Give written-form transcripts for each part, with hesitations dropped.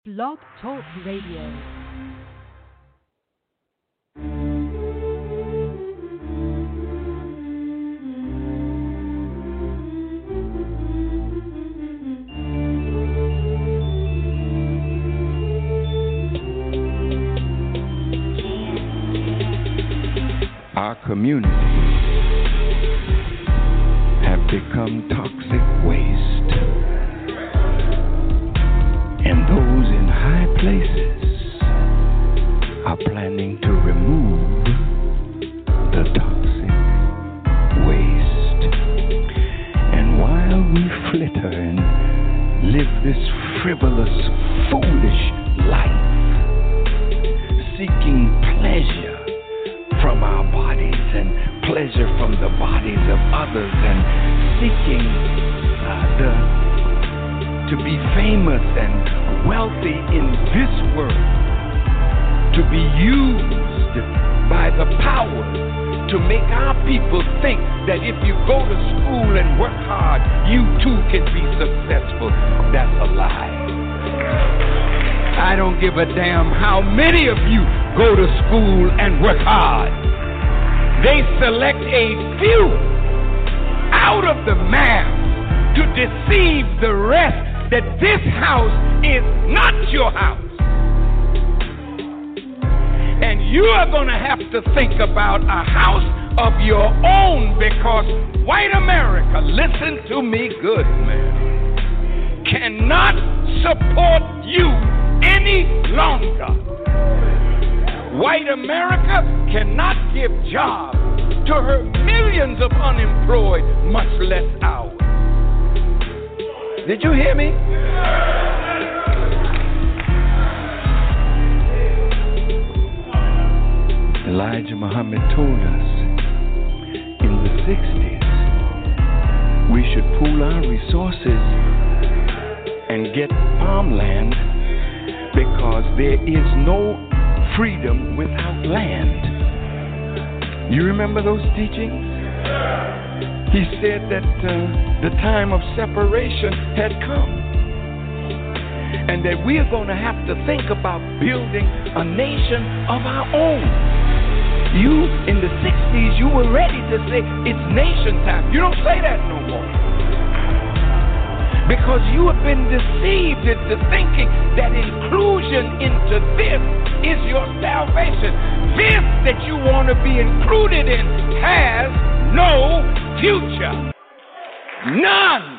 Blog Talk Radio. Our communities have become toxic waste, and those in high places are planning to remove the toxic waste. And while we flitter and live this frivolous, foolish life, seeking pleasure from our bodies and pleasure from the bodies of others, and seeking to be famous and wealthy in this world, to be used by the power to make our people think that if you go to school and work hard, you too can be successful. That's a lie. I don't give a damn how many of you go to school and work hard. They select a few out of the mass to deceive the rest that this house is not your house. And you are going to have to think about a house of your own, because white America, listen to me good, man, cannot support you any longer. White America cannot give jobs to her millions of unemployed, much less ours. Did you hear me? Elijah Muhammad told us in the 60s we should pool our resources and get farmland, because there is no freedom without land. You remember those teachings? He said that the time of separation had come, and that we are going to have to think about building a nation of our own. You, in the 60s, you were ready to say it's nation time. You don't say that no more, because you have been deceived into thinking that inclusion into this is your salvation. This that you want to be included in has no future. None.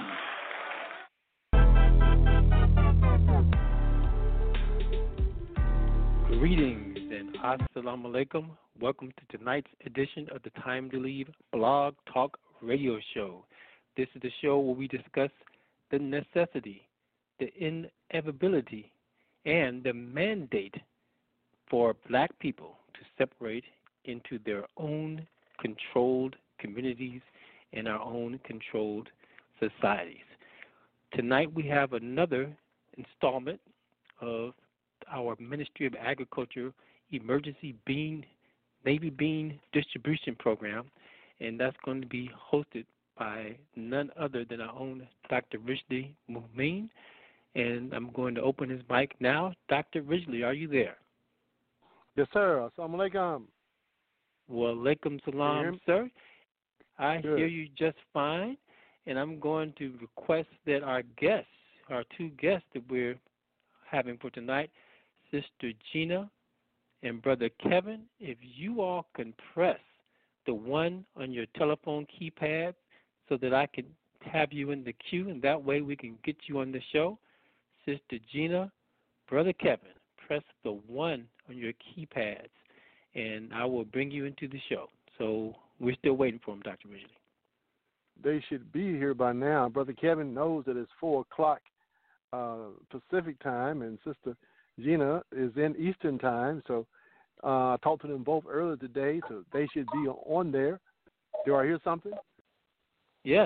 Greetings and assalamu alaikum. Welcome to tonight's edition of the Time to Leave Blog Talk Radio Show. This is the show where we discuss the necessity, the inevitability, and the mandate for black people to separate into their own controlled communities and our own controlled societies. Tonight we have another installment of our Ministry of Agriculture Emergency Navy Bean Distribution Program, and that's going to be hosted by none other than our own Dr. Ridgely Mumin. And I'm going to open his mic now. Dr. Ridgely, are you there? Yes, sir. Assalamu alaikum. Wa alaikum salam, sir. I Good. hear you just fine, and I'm going to request that our two guests that we're having for tonight, Sister Gina and Brother Kevin, if you all can press the one on your telephone keypad so that I can have you in the queue, and that way we can get you on the show. Sister Gina, Brother Kevin, press the one on your keypads, and I will bring you into the show. So we're still waiting for them, Dr. Ridgely. They should be here by now. Brother Kevin knows that it's 4 o'clock Pacific time, and Sister Gina is in Eastern time. So I talked to them both earlier today, so they should be on there. Do I hear something? Yes.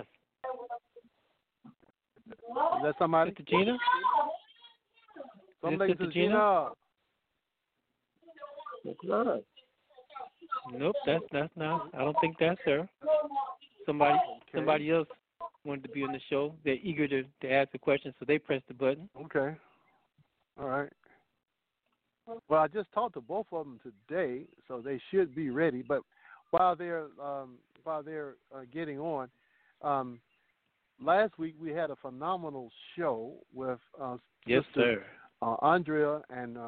Is that somebody? Sister Gina? Somebody, Sister Gina. Nope, that's not. I don't think that's her. Somebody else wanted to be on the show. They're eager to ask a question, so they pressed the button. Okay. All right. Well, I just talked to both of them today, so they should be ready. But while they're getting on, last week we had a phenomenal show with Yes, Sister sir. Andrea and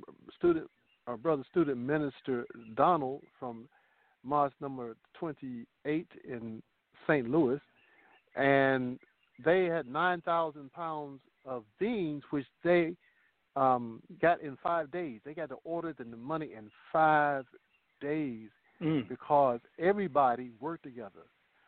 brother student minister Donald from Mosque number 28 in St. Louis, and they had 9,000 pounds of beans, which they got in 5 days. They got the orders and the money in 5 days because everybody worked together.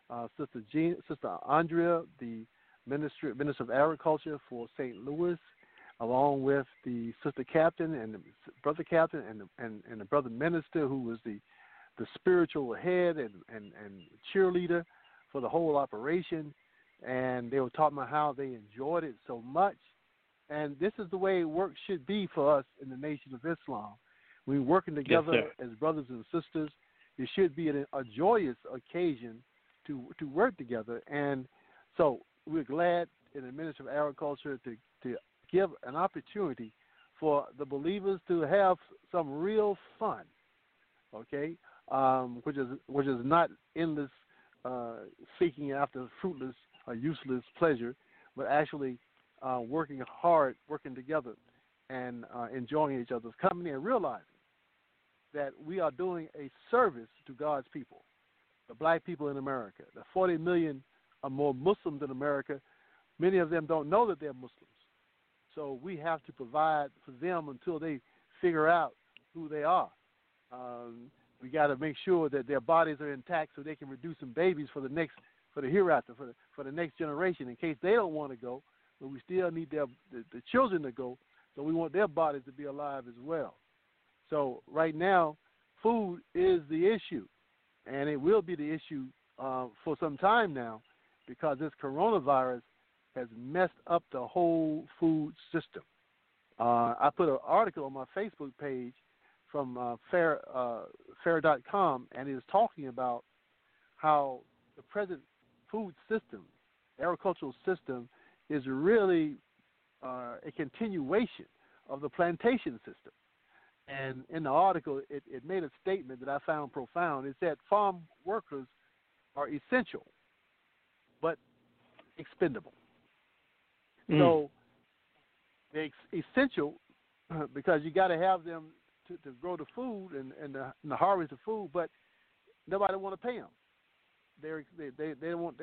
Sister Andrea, the Minister of Agriculture for St. Louis, along with the Sister Captain and the Brother Captain and the Brother Minister, who was the spiritual head and cheerleader for the whole operation. And they were talking about how they enjoyed it so much. And this is the way work should be for us in the Nation of Islam. We're working together as brothers and sisters. It should be a joyous occasion to work together. And so we're glad in the Ministry of Agriculture to give an opportunity for the believers to have some real fun, okay, which is not endless seeking after fruitless or useless pleasure, but actually working hard, working together, and enjoying each other's company and realizing that we are doing a service to God's people, the black people in America. The 40 million or more Muslims in America, many of them don't know that they're Muslims. So we have to provide for them until they figure out who they are. We got to make sure that their bodies are intact so they can produce some babies for the hereafter, for the next generation, in case they don't want to go. But we still need the children to go, so we want their bodies to be alive as well. So right now, food is the issue, and it will be the issue for some time now, because this coronavirus has messed up the whole food system. I put an article on my Facebook page from fair.com, and it is talking about how the present food system, agricultural system, is really a continuation of the plantation system. And in the article, it made a statement that I found profound. It said farm workers are essential, but expendable. So they're essential because you got to have them to grow the food and the harvest the food, but nobody want to pay them. They want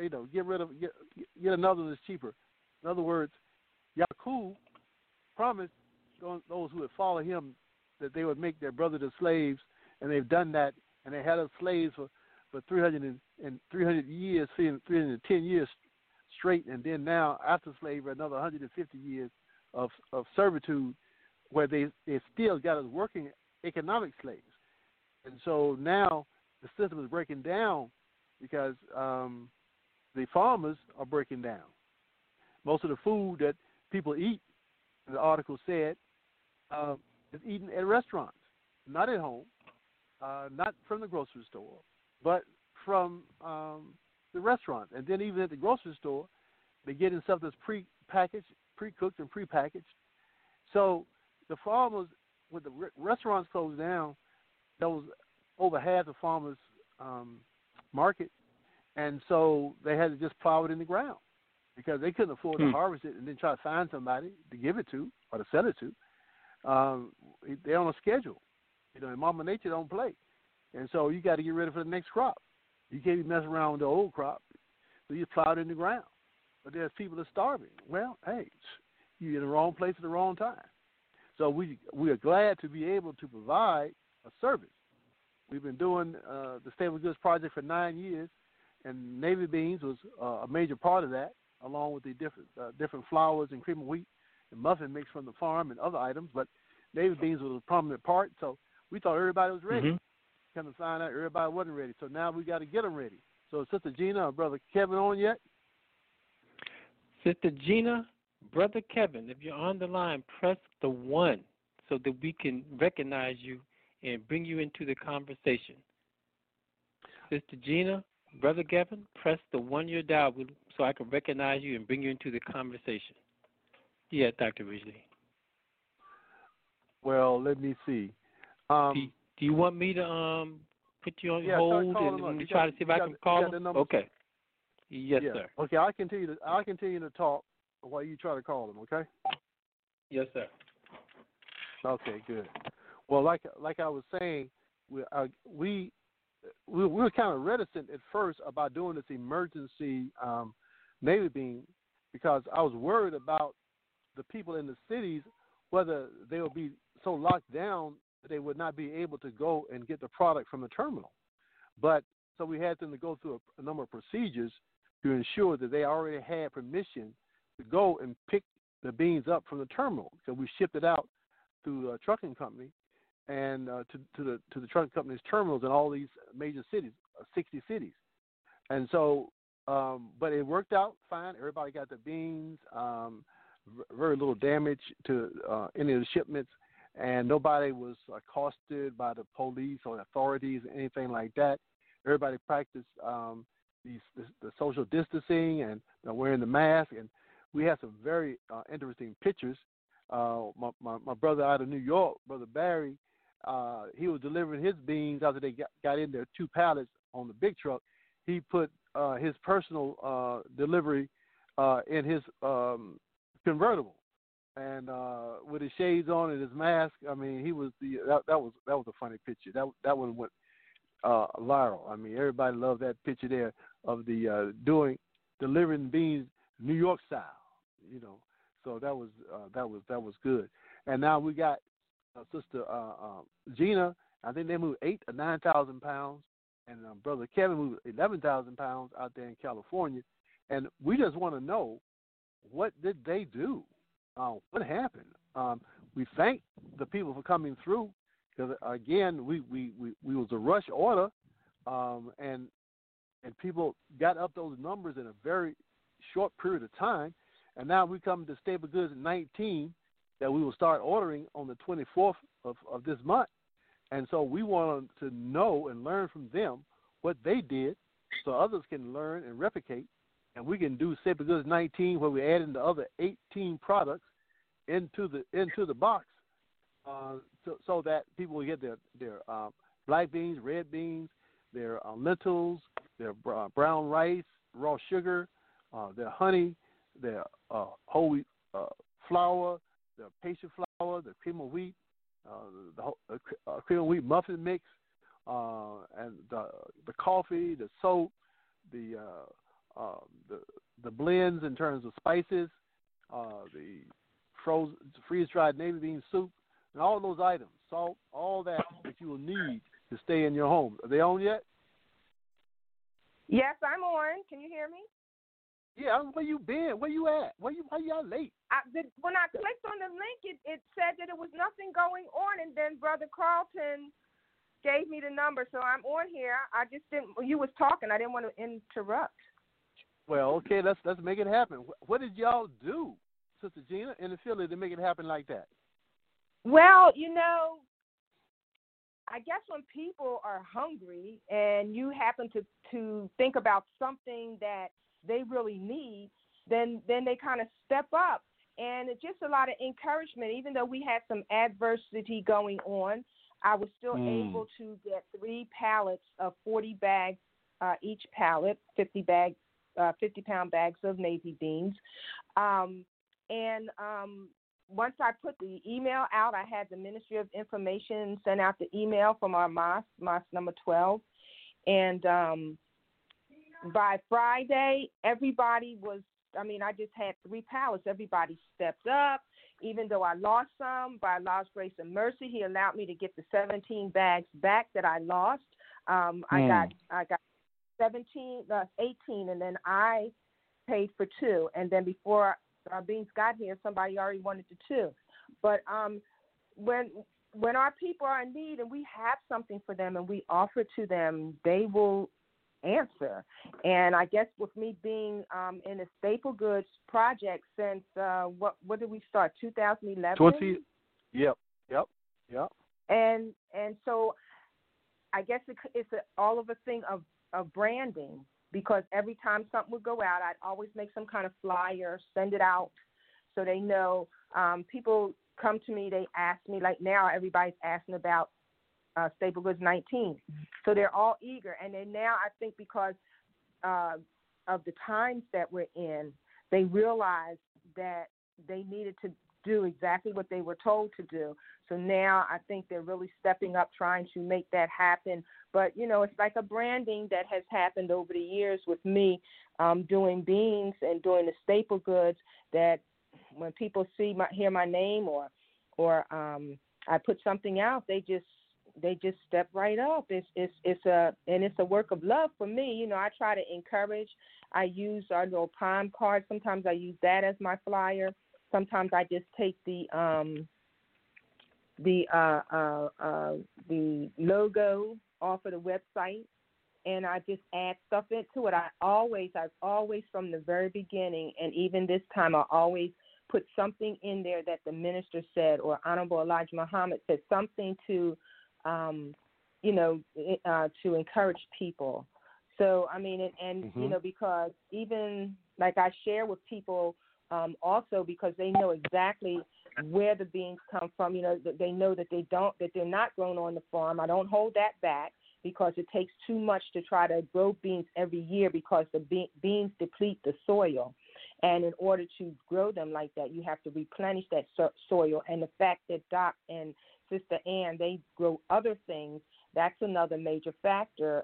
get another that's cheaper. In other words, Yaqub promised those who would follow him that they would make their brothers the slaves, and they've done that, and they had us slaves for 300 years, 310 years straight, and then now after slavery another 150 years of servitude, where they still got us working economic slaves. And so now the system is breaking down because the farmers are breaking down. Most of the food that people eat, the article said, is eaten at restaurants, not at home, not from the grocery store, but from the restaurant. And then even at the grocery store, they're getting stuff that's pre-packaged, pre-cooked and pre-packaged. So the farmers, with the restaurants closed down, that was over half the farmers' market. And so they had to just plow it in the ground because they couldn't afford to harvest it and then try to find somebody to give it to or to sell it to. They're on a schedule. And Mama Nature don't play. And so you got to get ready for the next crop. You can't be messing around with the old crop. So you plow it in the ground. But there's people that are starving. Well, hey, you're in the wrong place at the wrong time. So we are glad to be able to provide a service. We've been doing the Stable Goods Project for 9 years, and Navy beans was a major part of that, along with the different flours and cream of wheat and muffin mix from the farm and other items. But Navy beans was a prominent part, so we thought everybody was ready. Come to find out everybody wasn't ready. So now we got to get them ready. So Sister Gina or Brother Kevin on yet? Sister Gina, Brother Kevin, if you're on the line, press the 1 so that we can recognize you and bring you into the conversation. Sister Gina, Brother Kevin, press the 1 dial so I can recognize you and bring you into the conversation. Yeah, Dr. Ridgely. Well, let me see. Do you want me to put you on hold and let me try to see if I can call him? Okay. Yes, sir. Okay, I'll continue to talk while you try to call them. Okay. Yes, sir. Okay, good. Well, like I was saying, we were kind of reticent at first about doing this emergency Navy beam because I was worried about the people in the cities, whether they would be so locked down that they would not be able to go and get the product from the terminal. But so we had them to go through a number of procedures to ensure that they already had permission to go and pick the beans up from the terminal. So we shipped it out through a trucking company and to the trucking company's terminals in all these major cities, 60 cities. And so, but it worked out fine. Everybody got their beans. Very little damage to any of the shipments, and nobody was accosted by the police or authorities or anything like that. Everybody practiced the social distancing and wearing the mask, and we had some very interesting pictures. My brother out of New York, Brother Barry, he was delivering his beans after they got in there, 2 pallets on the big truck. He put his personal delivery in his convertible, and with his shades on and his mask. I mean, he was that was a funny picture. That one went viral. I mean, everybody loved that picture there of the delivering beans New York style, you know. So that was good. And now we got Sister Gina. I think they moved 8,000 or 9,000 pounds, and Brother Kevin moved 11,000 pounds out there in California. And we just want to know, what did they do? What happened? We thank the people for coming through, because again, we was a rush order, and people got up those numbers in a very short period of time. And now we come to Staple Goods 19 that we will start ordering on the 24th of this month. And so we want to know and learn from them what they did so others can learn and replicate. And we can do Staple Goods 19 where we add in the other 18 products into the box so that people will get their black beans, red beans, their lentils, their brown rice, raw sugar, their honey, their whole wheat flour, the pastry flour, the cream of wheat, the cream of wheat muffin mix, and the coffee, the soap, the blends in terms of spices, the frozen freeze-dried navy bean soup, and all those items, salt, all that you will need to stay in your home. Are they on yet? Yes, I'm on. Can you hear me? Yeah, where you been? Where you at? Why y'all late? When I clicked on the link, it said that it was nothing going on, and then Brother Carlton gave me the number, so I'm on here. I just didn't. You was talking. I didn't want to interrupt. Well, okay, let's make it happen. What did y'all do, Sister Gina, in the Philly to make it happen like that? Well, I guess when people are hungry and you happen to think about something that they really need, then they kind of step up. And it's just a lot of encouragement. Even though we had some adversity going on, I was still able to get 3 pallets of 40 bags each pallet, 50-pound bags of navy beans. Once I put the email out, I had the Ministry of Information send out the email from our mosque number 12. And by Friday, everybody was, I just had 3 pallets. Everybody stepped up. Even though I lost some, by Allah's grace and mercy, He allowed me to get the 17 bags back that I lost. I got 18, and then I paid for 2. And then before our beans got here, somebody already wanted the 2. But when our people are in need and we have something for them and we offer to them, they will answer. And I guess with me being in the Staple Goods project since what did we start? 2011. Yep. And so I guess it's all of a thing of branding, because every time something would go out, I'd always make some kind of flyer, send it out so they know. People come to me. They ask me, like now everybody's asking about Staple Goods 19. So they're all eager. And then now I think because of the times that we're in, they realize that they needed to do exactly what they were told to do. So now I think they're really stepping up, trying to make that happen. But, it's like a branding that has happened over the years with me doing beans and doing the staple goods, that when people hear my name or I put something out, they just step right up. It's a work of love for me. I try to encourage. I use our little palm cards. Sometimes I use that as my flyer. Sometimes I just take the logo off of the website and I just add stuff into it. I've always from the very beginning, and even this time, I always put something in there that the minister said or Honorable Elijah Muhammad said, something to to encourage people. So, I mean, and because even like I share with people also, because they know exactly where the beans come from, they know that they're not grown on the farm. I don't hold that back because it takes too much to try to grow beans every year because the beans deplete the soil. And in order to grow them like that, you have to replenish that soil. And the fact that Doc and Sister Ann, they grow other things, that's another major factor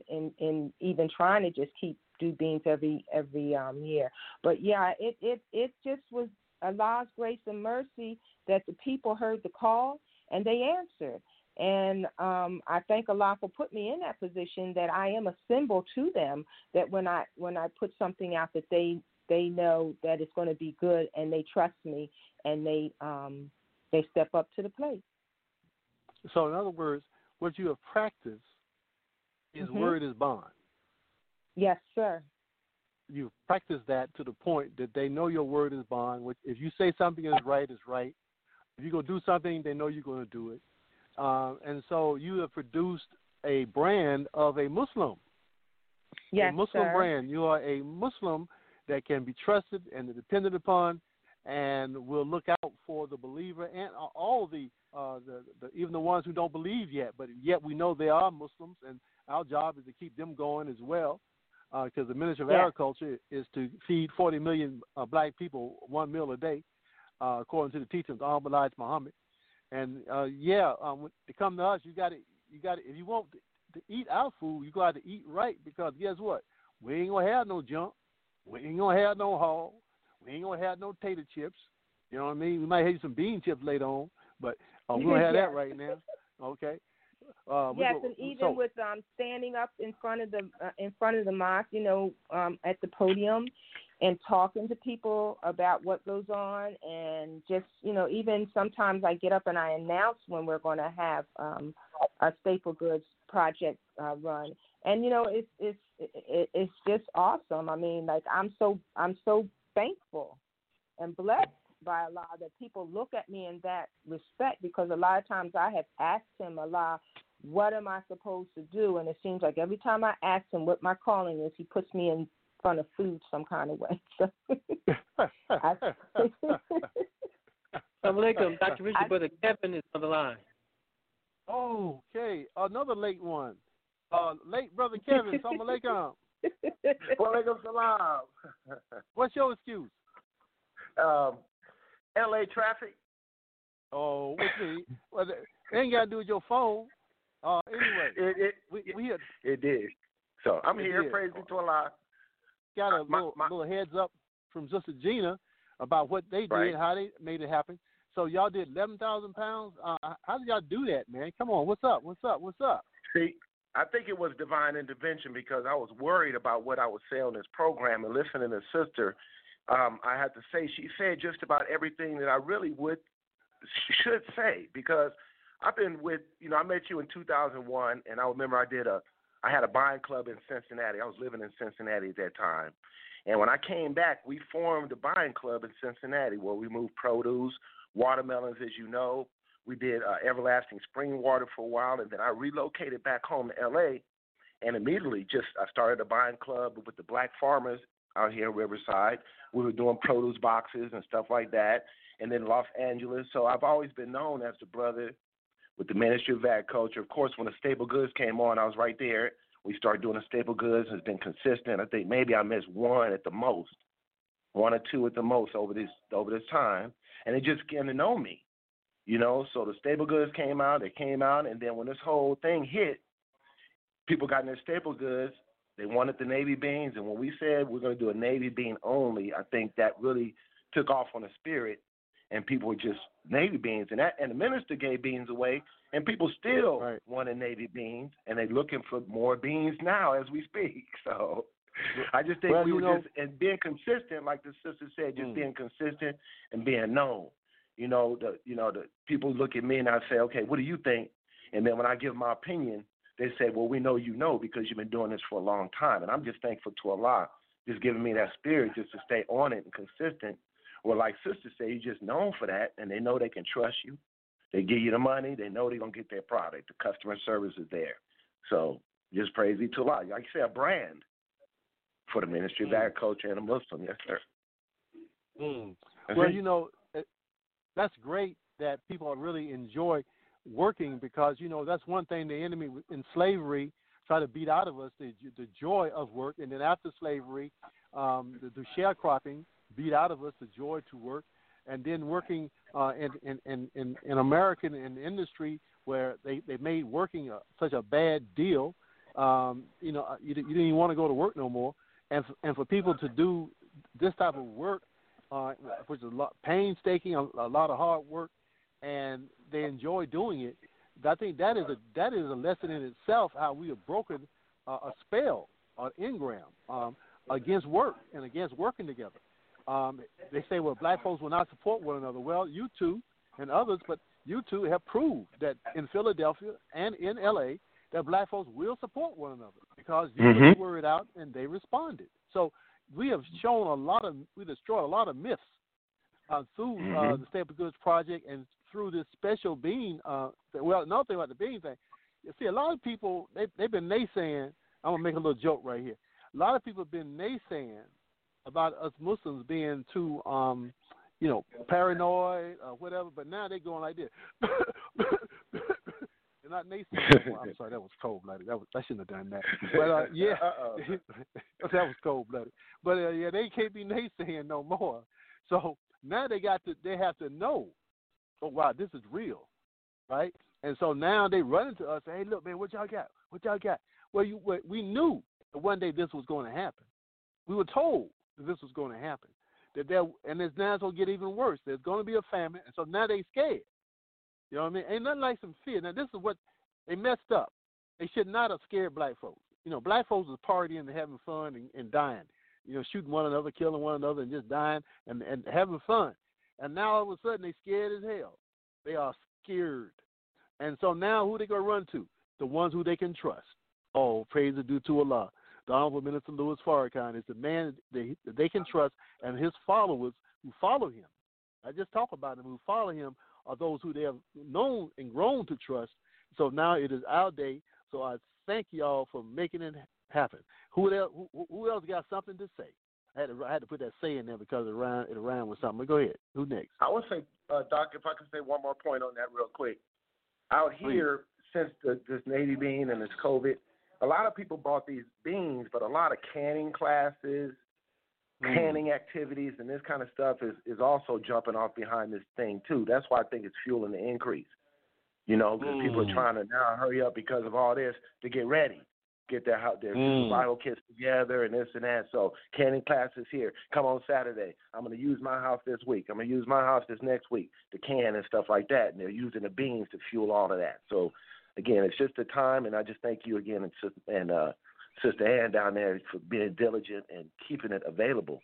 in even trying to just do beans every year. But yeah, it just was Allah's grace and mercy that the people heard the call and they answered. And I thank Allah for putting me in that position, that I am a symbol to them, that when I put something out, that they know that it's going to be good, and they trust me, and they step up to the plate. So in other words, what you have practiced is word is bond. Yes, sir. You've practiced that to the point that they know your word is bond. Which, if you say something is right, it's right. If you're going to do something, they know you're going to do it. And so you have produced a brand of a Muslim. Yes, a Muslim sir. brand. You are a Muslim that can be trusted and depended upon, and will look out for the believer and all the even the ones who don't believe yet, but yet we know they are Muslims, and our job is to keep them going as well, because the Ministry of Agriculture is to feed 40 million black people one meal a day, according to the teachings of Honorable Elijah Muhammad. And when to come to us, you got to. If you want to eat our food, you got to eat right, because guess what? We ain't gonna have no junk. We ain't gonna have no hog. We ain't gonna have no tater chips. You know what I mean? We might have some bean chips later on, but we don't have that right now. Okay. Yes, and even with standing up in front of the mosque, at the podium, and talking to people about what goes on, and just even sometimes I get up and I announce when we're going to have a staple goods project run, and it's just awesome. I mean, like I'm so thankful and blessed by Allah that people look at me in that respect, because a lot of times I have asked him, Allah, what am I supposed to do? And it seems like every time I ask him what my calling is, he puts me in front of food some kind of way. So Assalamualaikum, Dr. Richard, Brother Kevin is on the line. Oh, okay. Another late one. Late Brother Kevin, Assalamualaikum. Walaikum salam. What's your excuse? LA traffic. Oh, what's me? Well, it ain't got to do with your phone. Anyway, it did. So I'm here. Praise be to Allah. Got a little heads up from Sister Gina about what they did, how they made it happen. So y'all did 11,000 pounds. How did y'all do that, man? Come on, what's up? See, I think it was divine intervention, because I was worried about what I would say on this program, and listening to Sister. I have to say, she said just about everything that I really should say, because I've been with, I met you in 2001, and I remember I had a buying club in Cincinnati. I was living in Cincinnati at that time. And when I came back, we formed a buying club in Cincinnati where we moved produce, watermelons, as you know. We did everlasting spring water for a while, and then I relocated back home to L.A., and immediately I started a buying club with the black farmers out here in Riverside. We were doing produce boxes and stuff like that, and then Los Angeles. So I've always been known as the brother with the Ministry of Agriculture. Of course, when the staple goods came on, I was right there. We started doing the staple goods. It's been consistent. I think maybe I missed one at the most, one or two at the most over this time, and they just getting to know me, you know. So the staple goods came out, and then when this whole thing hit, people got in their staple goods. They wanted the navy beans, and when we said we're going to do a navy bean only, I think that really took off on the spirit, and people were just navy beans, and the minister gave beans away, and people still wanted navy beans, and they're looking for more beans now as we speak. So I just think we were just and being consistent, like the sister said, just being consistent and being known. The people look at me and I say, okay, what do you think? And then when I give my opinion, they say, well, we know you know because you've been doing this for a long time. And I'm just thankful to Allah just giving me that spirit just to stay on it and consistent. Well, like sister said, you're just known for that, and they know they can trust you. They give you the money. They know they're going to get their product. The customer service is there. So just praise be to Allah. Like you say, a brand for the Ministry of Agriculture and a Muslim. Yes, sir. Well, that's great that people really enjoy working because, that's one thing the enemy in slavery try to beat out of us, the joy of work. And then after slavery, the sharecropping beat out of us the joy to work. And then working in American industry where they made working such a bad deal, you didn't even want to go to work no more. And for people to do this type of work, which is a lot painstaking, a lot of hard work, and they enjoy doing it. I think that is a lesson in itself how we have broken a spell, an engram against work and against working together. They say, well, black folks will not support one another. Well, you two and others, but you two have proved that in Philadelphia and in L.A. that black folks will support one another because you put the word out and they responded. So we have we destroyed a lot of myths through the Staple Goods Project and through this special bean. Another thing about the bean thing, you see, a lot of people, they've been naysaying. I'm going to make a little joke right here. A lot of people have been naysaying about us Muslims being too, paranoid or whatever, but now they're going like this. They're not naysaying. I'm sorry, that was cold-blooded. I shouldn't have done that. But, that was cold-blooded. But, they can't be naysaying no more. So now they have to know, oh, wow, this is real, right? And so now they run into us and say, hey, look, man, what y'all got? What y'all got? Well, we knew that one day this was going to happen. We were told that this was going to happen. And it's now going to get even worse. There's going to be a famine, and so now they scared. You know what I mean? Ain't nothing like some fear. Now, this is what they messed up. They should not have scared black folks. Black folks was partying and having fun and dying. Shooting one another, killing one another, and just dying and having fun. And now all of a sudden they scared as hell. They are scared. And so now who they going to run to? The ones who they can trust. Oh, praise is due to Allah. The Honorable Minister Louis Farrakhan is the man that they can trust, and his followers who follow him. I just talk about them who follow him are those who they have known and grown to trust. So now it is our day. So I thank y'all for making it happen. Who else got something to say? I had to put that say in there because it rhymed with something. But go ahead. Who next? I would say, Doc, if I could say one more point on that real quick. Out here, since this Navy bean and this COVID, a lot of people bought these beans, but a lot of canning classes, canning activities, and this kind of stuff is also jumping off behind this thing, too. That's why I think it's fueling the increase. Because people are trying to now hurry up because of all this to get ready. Get their survival kits together and this and that. So canning classes here. Come on Saturday. I'm going to use my house this week. I'm going to use my house this next week to can and stuff like that. And they're using the beans to fuel all of that. So, again, it's just the time, and I just thank you again and Sister Ann down there for being diligent and keeping it available,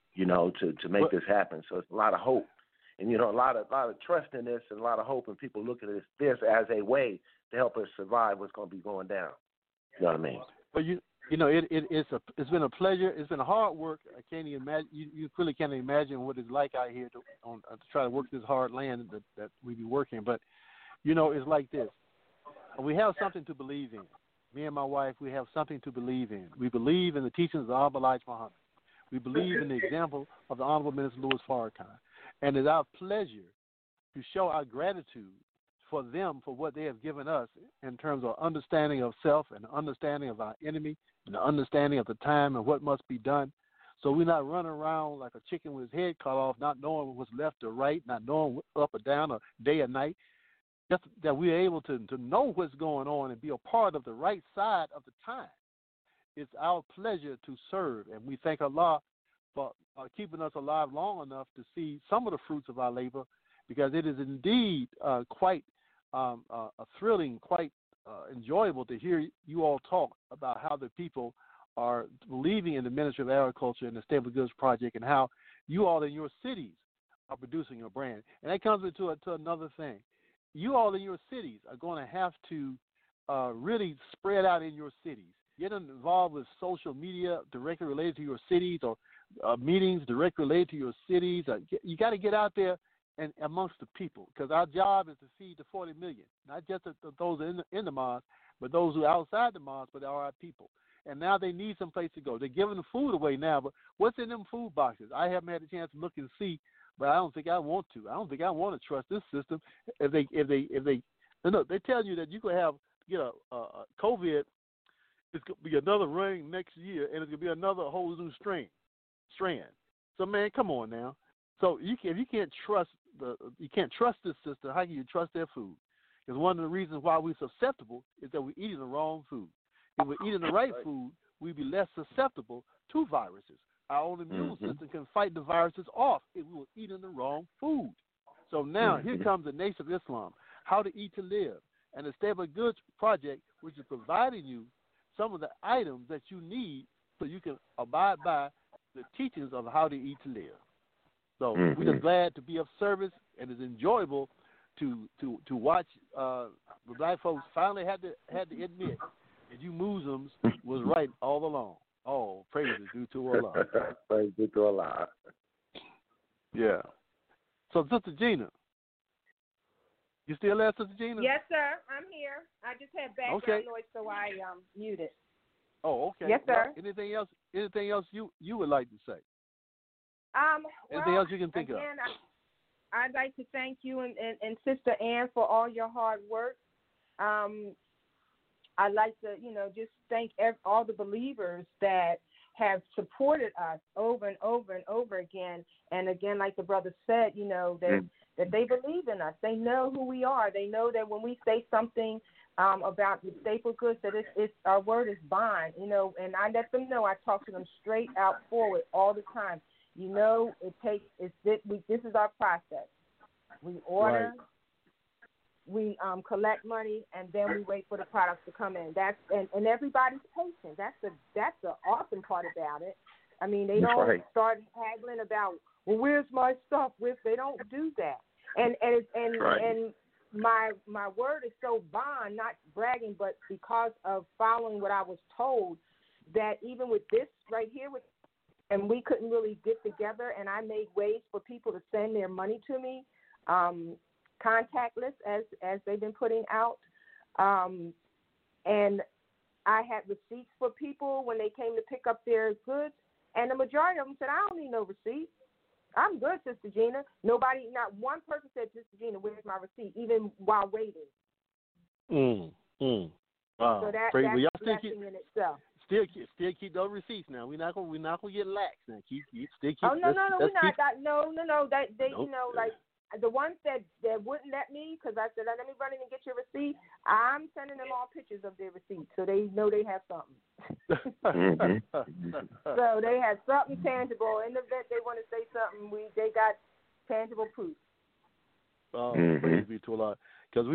to make this happen. So it's a lot of hope. And, a lot of trust in this and a lot of hope, and people looking at this as a way to help us survive what's going to be going down. You know what I mean? Well, it's been a pleasure. It's been hard work. I can't even imagine. You clearly can't imagine what it's like out here to try to work this hard land that we be working. But it's like this. We have something to believe in. Me and my wife, we have something to believe in. We believe in the teachings of Abba Elijah Muhammad. We believe in the example of the Honorable Minister Louis Farrakhan. And it's our pleasure to show our gratitude for them for what they have given us in terms of understanding of self and understanding of our enemy and the understanding of the time and what must be done. So we're not running around like a chicken with his head cut off, not knowing what's left or right, not knowing what's up or down or day or night. Just that we're able to know what's going on and be a part of the right side of the time. It's our pleasure to serve, and we thank Allah for keeping us alive long enough to see some of the fruits of our labor, because it is indeed quite thrilling, quite enjoyable to hear you all talk about how the people are believing in the Ministry of Agriculture and the Staple Goods Project and how you all in your cities are producing a brand. And that comes into to another thing. You all in your cities are going to have to really spread out in your cities. Get involved with social media directly related to your cities or meetings directly related to your cities. You got to get out there and amongst the people, because our job is to feed the 40 million, not just those in the mosque, but those who are outside the mosque, but are our people. And now they need some place to go. They're giving the food away now, but what's in them food boxes? I haven't had a chance to look and see, but I don't think I want to. I don't think I want to trust this system. If they tell you that you could get a COVID, it's going to be another ring next year, and it's going to be another whole new strand. So man, come on now. So if you can't trust this system, how can you trust their food? Because one of the reasons why we're susceptible is that we're eating the wrong food. If we're eating the right food, we'd be less susceptible to viruses. Our own immune system can fight the viruses off if we were eating the wrong food. So now here comes the Nation of Islam, How to Eat to Live, and the Staple Goods Project, which is providing you some of the items that you need so you can abide by the teachings of how to eat to live. So we're just glad to be of service, and it's enjoyable to watch the black folks finally had to admit that you Muslims was right all along. Oh, praise is due to Allah. Praise due to Allah. Yeah. So, Sister Gina, you still there, Sister Gina? Yes, sir. I'm here. I just had background noise, so I muted. Oh, okay. Yes, sir. Well, anything else you would like to say? Anything well, else you can think again, of? I'd like to thank you and Sister Ann for all your hard work. I'd like to, just thank all the believers that have supported us over and over and over again. And again, like the brother said, that they believe in us. They know who we are. They know that when we say something about the staple goods, that it's our word is bond, and I let them know. I talk to them straight out forward all the time. This is our process. We order, we collect money, and then we wait for the products to come in. And everybody's patient. That's the awesome part about it. I mean, they don't start haggling about, well, where's my stuff? They don't do that. And my word is so bond, not bragging, but because of following what I was told, that even with this right here, and we couldn't really get together, and I made ways for people to send their money to me, contactless as they've been putting out, and I had receipts for people when they came to pick up their goods, and the majority of them said, I don't need no receipt. I'm good, Sister Gina. Not one person said, Sister Gina, where's my receipt, even while waiting. Wow. So that's a blessing in itself. Still keep those receipts now. We're not gonna get lax now. Keep. Oh no, we're not. No. Like the ones that wouldn't let me, because I said, let me run in and get your receipt. I'm sending them all pictures of their receipts, so they know they have something. So they have something tangible. In the event they want to say something, they got tangible proof. Praise be to Allah. Because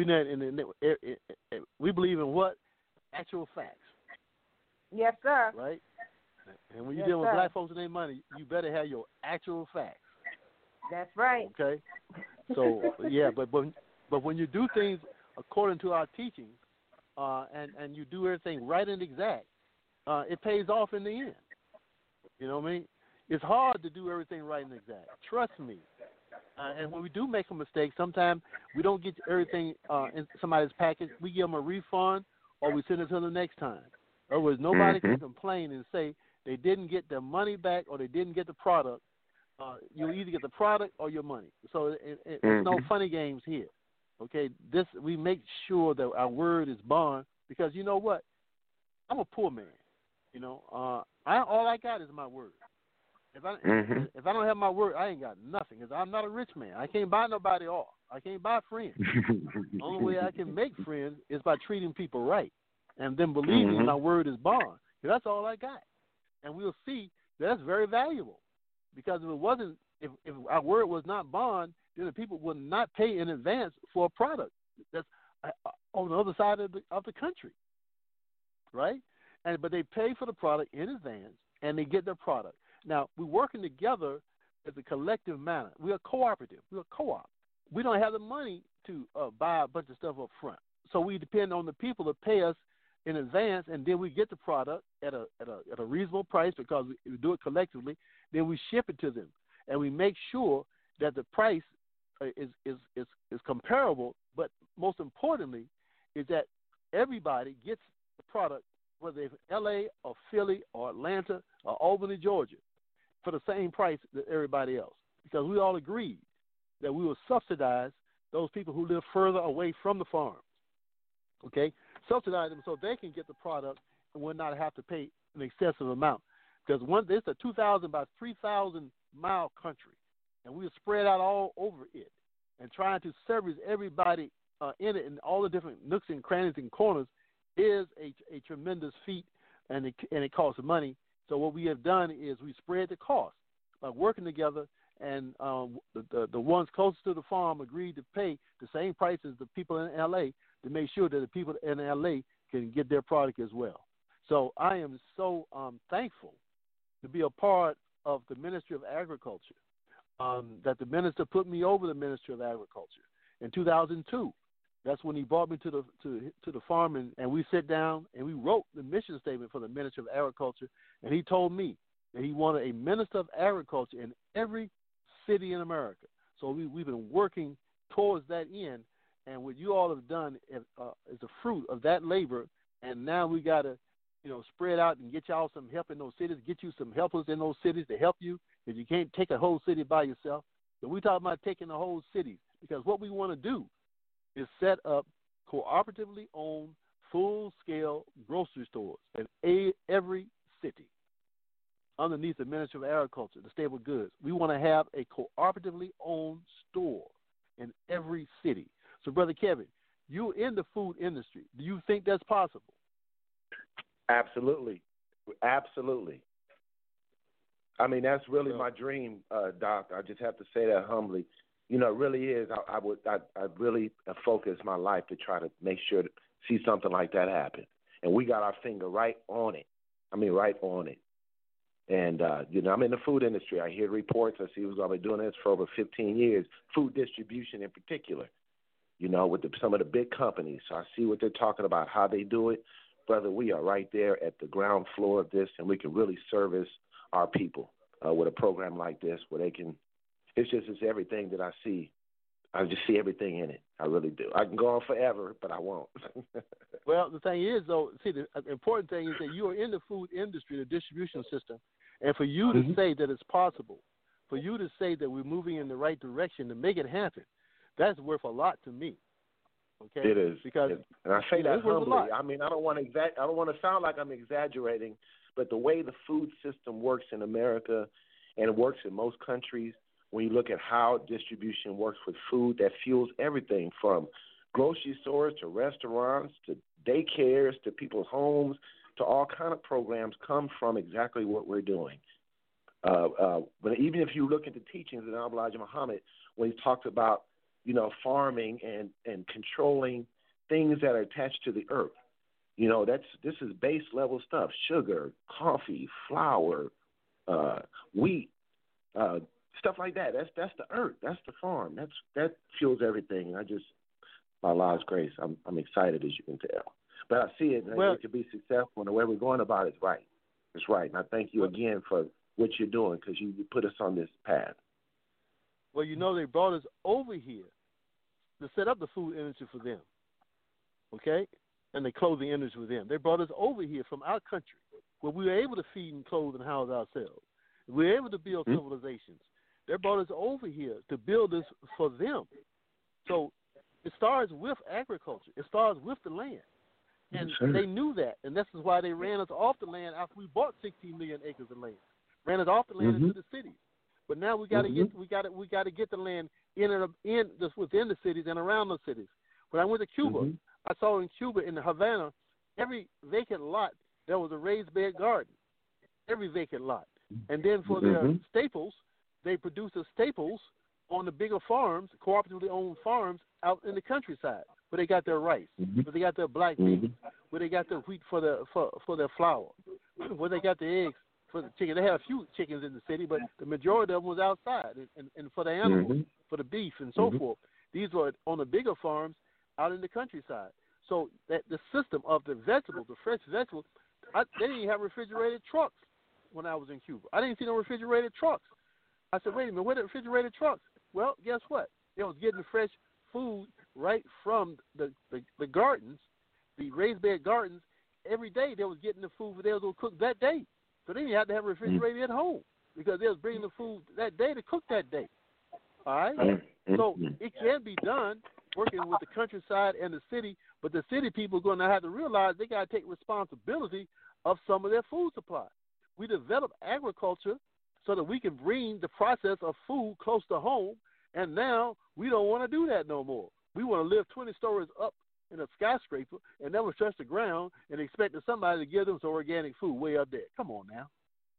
we believe in what? Actual facts. Yes, sir. Right? And when you deal with black folks and their money, you better have your actual facts. That's right. Okay? So, yeah, but when you do things according to our teachings, and you do everything right and exact, it pays off in the end. You know what I mean? It's hard to do everything right and exact. Trust me. And when we do make a mistake, sometimes we don't get everything in somebody's package. We give them a refund, or we send it to them the next time. In other words, nobody can complain and say they didn't get their money back or they didn't get the product, you'll either get the product or your money. So it's no funny games here. Okay, we make sure that our word is bond because you know what? I'm a poor man. You know, all I got is my word. If I don't have my word, I ain't got nothing. Cause I'm not a rich man. I can't buy nobody off. I can't buy friends. The only way I can make friends is by treating people right and then believing my word is bond. That's all I got. And we'll see that's very valuable because if our word was not bond, then the people would not pay in advance for a product that's on the other side of the country, right? But they pay for the product in advance and they get their product. Now we're working together as a collective manner. We're a cooperative. We're a co-op. We don't have the money to buy a bunch of stuff up front, so we depend on the people to pay us in advance, and then we get the product at a reasonable price because we do it collectively. Then we ship it to them, and we make sure that the price is comparable. But most importantly, is that everybody gets the product, whether it's L.A. or Philly or Atlanta or Albany, Georgia, for the same price that everybody else, because we all agreed that we will subsidize those people who live further away from the farms. Okay, subsidize them so they can get the product and will not have to pay an excessive amount. Because it's a 2,000 by 3,000 mile country, and we are spread out all over it, and trying to service everybody in it in all the different nooks and crannies and corners is a tremendous feat, and it costs money. So what we have done is we spread the cost by working together, and the ones closest to the farm agreed to pay the same price as the people in L.A. to make sure that the people in L.A. can get their product as well. So I am so thankful to be a part of the Ministry of Agriculture, that the minister put me over the Ministry of Agriculture in 2002. That's when he brought me to the farm, and we sat down and we wrote the mission statement for the Ministry of Agriculture, and he told me that he wanted a Minister of Agriculture in every city in America. So we've been working towards that end, and what you all have done is the fruit of that labor, and now we got to spread out and get y'all some help in those cities, get you some helpers in those cities to help you, because you can't take a whole city by yourself. So we talk about taking the whole city, because what we want to do is set up cooperatively owned, full-scale grocery stores in every city underneath the Ministry of Agriculture, the Staple Goods. We want to have a cooperatively owned store in every city. So, Brother Kevin, you're in the food industry. Do you think that's possible? Absolutely. Absolutely. I mean, that's really my dream, Doc. I just have to say that humbly. It really is. I really focus my life to try to make sure to see something like that happen. And we got our finger right on it. I mean, right on it. And, I'm in the food industry. I hear reports. I see who's been doing this for over 15 years, food distribution in particular, with some of the big companies. So I see what they're talking about, how they do it. Brother, we are right there at the ground floor of this, and we can really service our people with a program like this where they can. It's everything that I see. I just see everything in it. I really do. I can go on forever, but I won't. Well, the thing is, though, the important thing is that you are in the food industry, the distribution system, and for you to say that it's possible, for you to say that we're moving in the right direction to make it happen, that's worth a lot to me. Okay, it is, because and I say that humbly. I mean, I don't want to sound like I'm exaggerating, but the way the food system works in America, and it works in most countries, when you look at how distribution works with food, that fuels everything from grocery stores to restaurants to daycares to people's homes to all kind of programs come from exactly what we're doing. But even if you look at the teachings of Elijah Muhammad, when he talks about farming and controlling things that are attached to the earth, this is base level stuff: sugar, coffee, flour, wheat. Stuff like that. That's the earth. That's the farm. That fuels everything. By Allah's grace, I'm excited, as you can tell. But I see it. It could be successful, and the way we're going about it is right. It's right. And I thank you again for what you're doing, because you put us on this path. Well, they brought us over here to set up the food industry for them, okay, and the clothing industry for them. They brought us over here from our country where we were able to feed and clothe and house ourselves. We were able to build civilizations. They brought us over here to build this for them. So it starts with agriculture. It starts with the land. And they knew that. And this is why they ran us off the land after we bought 16 million acres of land. Ran us off the land into the cities. But now we got to get the land within the cities and around the cities. When I went to Cuba, I saw in Cuba, in the Havana, every vacant lot there was a raised bed garden. Every vacant lot. And then for their staples, they produced the staples on the bigger farms, cooperatively owned farms out in the countryside, where they got their rice, where they got their black beans, where they got their wheat for their flour, where they got the eggs for the chicken. They had a few chickens in the city, but the majority of them was outside, and for the animals, for the beef and so forth. These were on the bigger farms out in the countryside. So that the system of the vegetables, the fresh vegetables, they didn't even have refrigerated trucks when I was in Cuba. I didn't see no refrigerated trucks. I said, wait a minute, where are the refrigerated trucks? Well, guess what? They was getting fresh food right from the gardens, the raised bed gardens. Every day they was getting the food they was going to cook that day. So they didn't have to have a refrigerator at home because they was bringing the food that day to cook that day. All right? So it can be done working with the countryside and the city, but the city people are going to have to realize they got to take responsibility of some of their food supply. We developed agriculture so that we can bring the process of food close to home, and now we don't want to do that no more. We want to live 20 stories up in a skyscraper and never touch the ground and expect somebody to give them some organic food way up there. Come on now.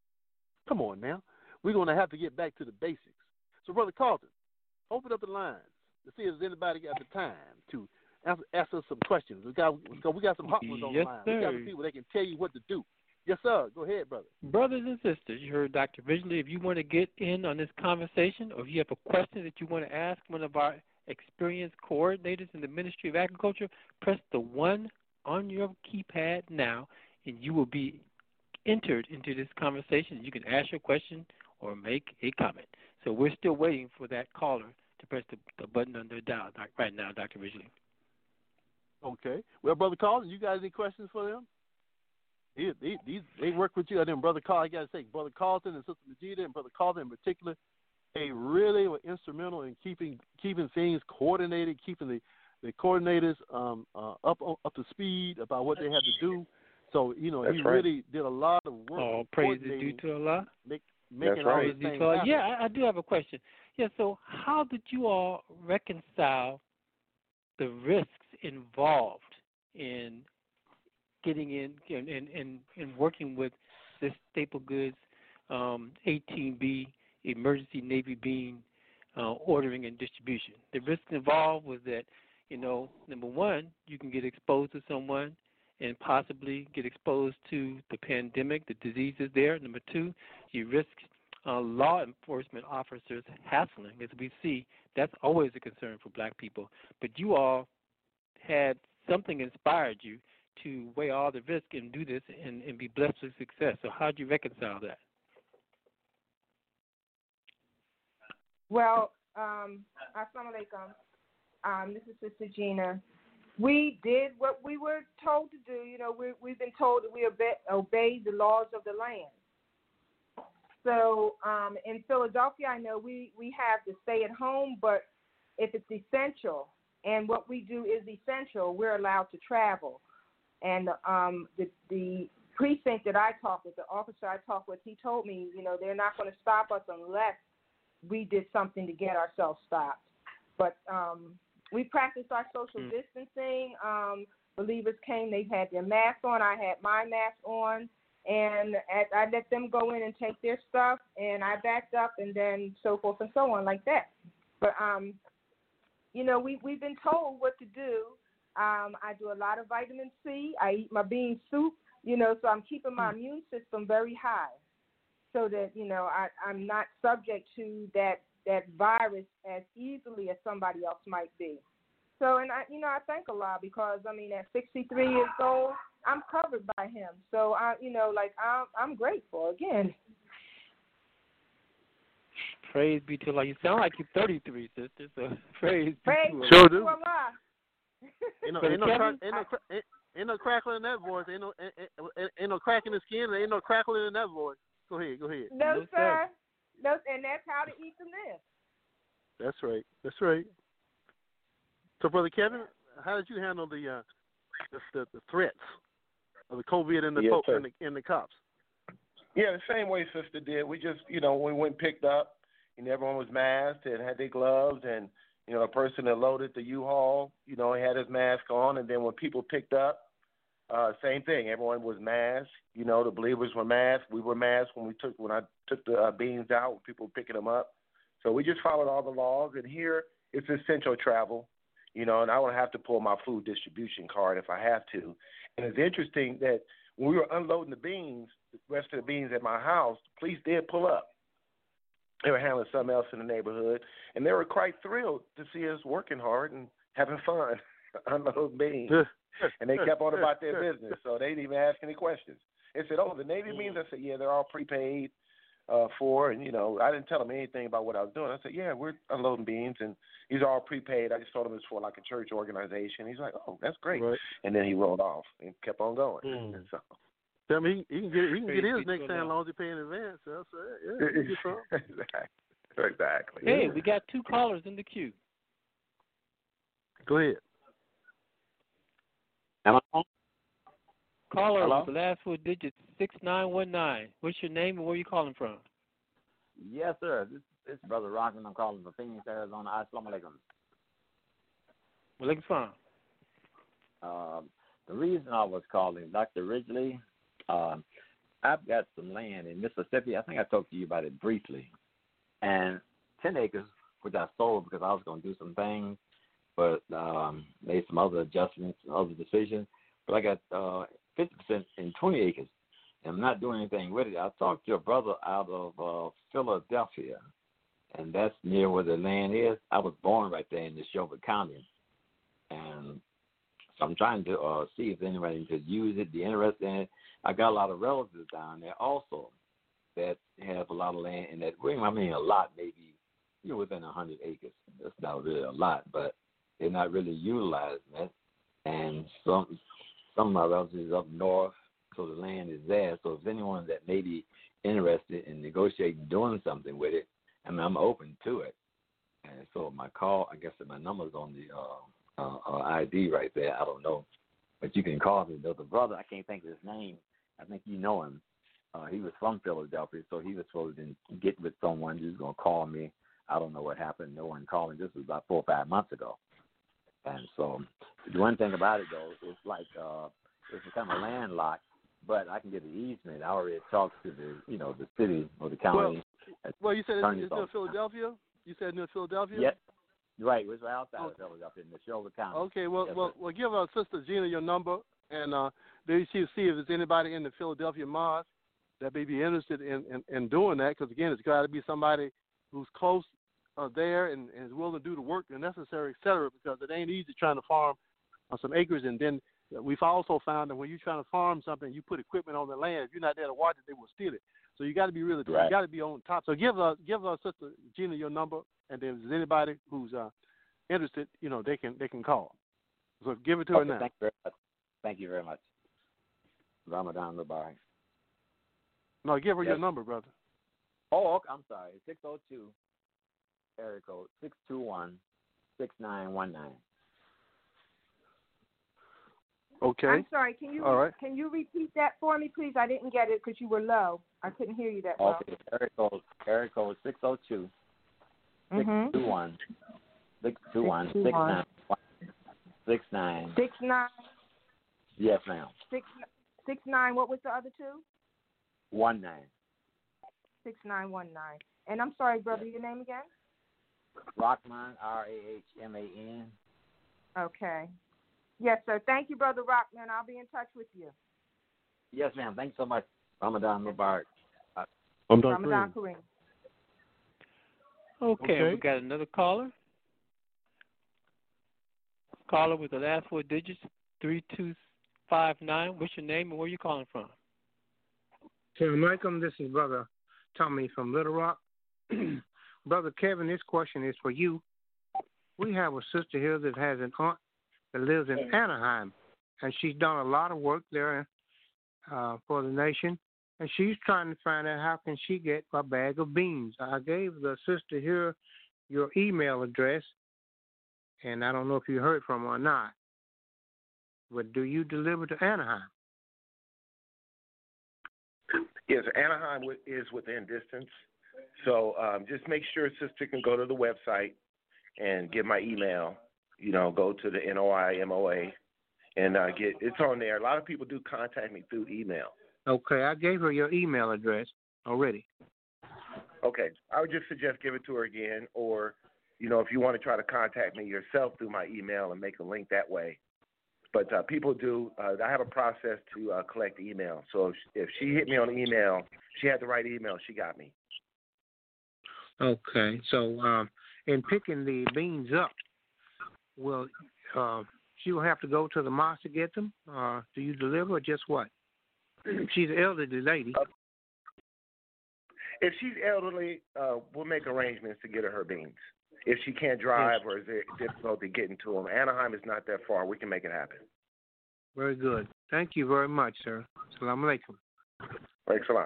We're going to have to get back to the basics. So, Brother Carlton, open up the lines to see if there's anybody got the time to ask us some questions. We got some hot ones on the line. Sir. We got some people that can tell you what to do. Yes, sir. Go ahead, brother. Brothers and sisters, you heard Dr. Ridgely. If you want to get in on this conversation, or if you have a question that you want to ask one of our experienced coordinators in the Ministry of Agriculture, press the 1 on your keypad now, and you will be entered into this conversation. You can ask your question or make a comment. So we're still waiting for that caller to press the button on their dial right now, Dr. Ridgely. Okay. Well, Brother Carlton, you got any questions for them? They work with you. And then Brother Carlton, I got to say, Brother Carlton and Sister Vegeta and Brother Carlton in particular, they really were instrumental in keeping things coordinated, keeping the coordinators up to speed about what they had to do. So, he really did a lot of work. Oh, praise is due to Allah. Making all these things happen. Yeah, I do have a question. Yeah, so how did you all reconcile the risks involved in getting in and working with this staple goods 18B emergency Navy bean ordering and distribution? The risk involved was that, number one, you can get exposed to someone and possibly get exposed to the pandemic, the diseases there. Number two, you risk law enforcement officers hassling. As we see, that's always a concern for black people. But you all had something inspired you to weigh all the risk and do this and be blessed with success. So how do you reconcile that? Well, Assalamu alaikum. This is Sister Gina. We did what we were told to do. We've been told that we obey the laws of the land. So in Philadelphia, I know we have to stay at home, but if it's essential and what we do is essential, we're allowed to travel. And the precinct that I talked with, the officer I talked with, he told me, they're not going to stop us unless we did something to get ourselves stopped. But we practiced our social distancing. Believers came, they had their masks on. I had my mask on. And I let them go in and take their stuff, and I backed up, and then so forth and so on like that. But, we've been told what to do. I do a lot of vitamin C. I eat my bean soup, so I'm keeping my immune system very high so that, I'm not subject to that virus as easily as somebody else might be. So, and I thank Allah because, at 63 years old, I'm covered by him. So, I'm grateful again. Praise be to Allah. You sound like you're 33, sister. So praise be to Allah. Sure do. Allah. Ain't no crackling in that voice. Ain't no crack in the skin. Ain't no crackling in that voice. Go ahead. No, sir. No, and that's how to eat the live. That's right. So, Brother Kevin, how did you handle the threats of the COVID and the cops? Yeah, the same way Sister did. We just, when we went and picked up, and everyone was masked and had their gloves, and the person that loaded the U-Haul, he had his mask on, and then when people picked up, same thing. Everyone was masked. The believers were masked. We were masked when I took the beans out. When people were picking them up. So we just followed all the laws. And here it's essential travel, and I don't have to pull my food distribution card if I have to. And it's interesting that when we were unloading the beans, the rest of the beans at my house, the police did pull up. They were handling something else in the neighborhood, and they were quite thrilled to see us working hard and having fun unloading beans. And they kept on about their business, so they didn't even ask any questions. They said, "Oh, the Navy beans?" I said, "Yeah, they're all prepaid for." And I didn't tell them anything about what I was doing. I said, "Yeah, we're unloading beans, and these are all prepaid." I just told him it's for like a church organization. He's like, "Oh, that's great." Right. And then he rolled off and kept on going. So. I mean, he can get his next time as long as he pay in advance. So Exactly. Hey, we got 2 callers in the queue. Go ahead. Am I on? Caller Hello? with the last 4 digits, 6919. What's your name and where you calling from? Yes, sir. This is Brother Rockman. I'm calling from Phoenix, Arizona. Assalamu alaikum. Walaikum salam. The reason I was calling, Dr. Ridgely, I've got some land in Mississippi. I think I talked to you about it briefly. And 10 acres, which I sold because I was going to do some things, but made some other adjustments, other decisions. But I got 50% in 20 acres, and I'm not doing anything with it. I talked to a brother out of Philadelphia, and that's near where the land is. I was born right there in Neshoba County. And so I'm trying to see if anybody could use it, be interested in it. I got a lot of relatives down there also that have a lot of land in that. I mean, a lot, maybe within 100 acres. That's not really a lot, but they're not really utilizing it. And some of my relatives up north, so the land is there. So if anyone that may be interested in negotiating, doing something with it, I mean, I'm open to it. And so my call, I guess that my number's on the ID right there. I don't know, but you can call me. There's a brother, I can't think of his name. I think you know him. He was from Philadelphia, so he was supposed to get with someone. He was going to call me. I don't know what happened. No one called me. This was about 4 or 5 months ago. And so the one thing about it, though, it's like it's kind of landlocked, but I can get an easement. I already talked to the city or the county. Well, you said it's near Philadelphia? You said near Philadelphia? Yes. Right. It was right outside of Philadelphia in Neshoba County. Okay. Well, give Sister Gina your number, and maybe she'll see if there's anybody in the Philadelphia mosque that may be interested in doing that. Because again, it's got to be somebody who's close there and is willing to do the work necessary, et cetera. Because it ain't easy trying to farm on some acres, and then we've also found that when you're trying to farm something, you put equipment on the land. If you're not there to watch it, they will steal it. So you got to be you got to be on top. So give Sister Gina your number, and if there's anybody who's interested, they can call. So give it to her now. Thank you very much. Ramadan Mubarak. No, give her your number, brother. Oh, okay. I'm sorry. 602 area code 621-6919. Okay. I'm sorry. Can you All right. Can you repeat that for me, please? I didn't get it because you were low. I couldn't hear you that well. Okay. Area code 602 621 621 69. 69. Yes, ma'am. 69. What was the other two? 19. 6919. And I'm sorry, brother. Your name again? Rockman, Rahman. Okay. Yes, sir. Thank you, Brother Rockman. I'll be in touch with you. Yes, ma'am. Thanks so much. Ramadan Mubarak. Ramadan Kareem. Okay, we got another caller. Caller with the last 4 digits, 3259. What's your name and where you calling from? Assalamu alaikum. This is Brother Tommy from Little Rock. Brother Kevin, this question is for you. We have a sister here that has an aunt that lives in Anaheim, and she's done a lot of work there for the nation. And she's trying to find out how can she get a bag of beans. I gave the sister here your email address, and I don't know if you heard from her or not. But do you deliver to Anaheim? Yes, Anaheim is within distance. So just make sure sister can go to the website and get my email. You know, go to the NOIMOA and get it's on there. A lot of people do contact me through email. Okay, I gave her your email address already. Okay, I would just suggest give it to her again, or you know, if you want to try to contact me yourself through my email and make a link that way. But people do. I have a process to collect email. So if she hit me on the email, she had the right email. She got me. Okay, so in picking the beans up, will she will have to go to the mosque to get them? Do you deliver or just what? She's an elderly lady. If she's elderly, we'll make arrangements to get her beans. If she can't drive or is there difficulty getting to them, Anaheim is not that far. We can make it happen. Very good. Thank you very much, sir. Assalamu alaikum. Thanks a lot.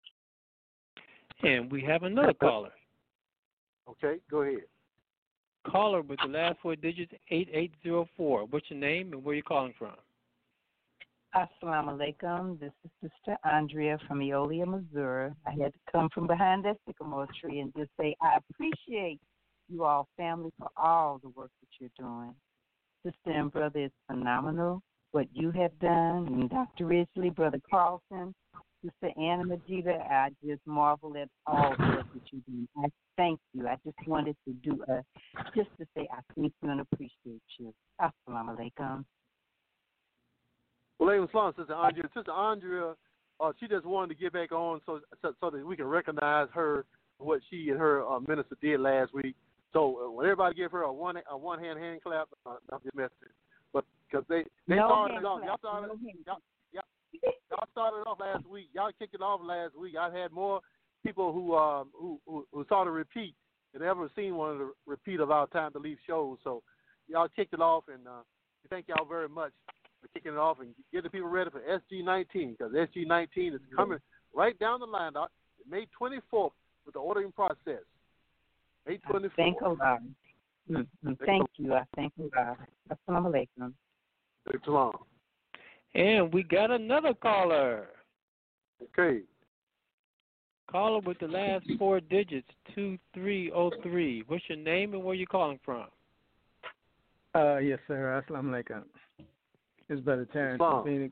And we have another caller. Okay, go ahead. Caller with the last 4 digits, 8804. What's your name and where you calling from? Assalamu alaikum. This is Sister Andrea from Eolia, Missouri. I had to come from behind that sycamore tree and just say I appreciate you all family for all the work that you're doing. Sister and brother, it's phenomenal what you have done. And Dr. Ridgely, Brother Carlson, Sister Anna Majida, I just marvel at all the work that you're doing. I thank you. I just wanted to do just to say I thank you and appreciate you. Assalamu alaikum. Well, salam, Sister Andrea. Sister Andrea, she just wanted to get back on so that we can recognize her, what she and her minister did last week. So when everybody give her a one hand clap, I'm just messing. But because they started it off, y'all started it off last week. Y'all kicked it off last week. I've had more people who saw the repeat than ever seen one of the repeat of our Time to Leave shows. So y'all kicked it off, and thank y'all very much for kicking it off and getting people ready for SG19, because SG19 is coming right down the line, Doc. May 24th with the ordering process. May 24th. Thank you, God. Thank you. I thank you, God. Assalamu alaikum. Salam. And we got another caller. Okay. Caller with the last 4 digits, 2303. What's your name and where you calling from? Yes, sir. Assalamu alaikum. It's Brother Terrence from Phoenix.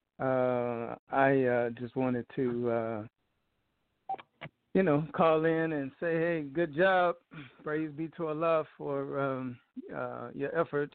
I just wanted to, call in and say, hey, good job. Praise be to Allah for your efforts.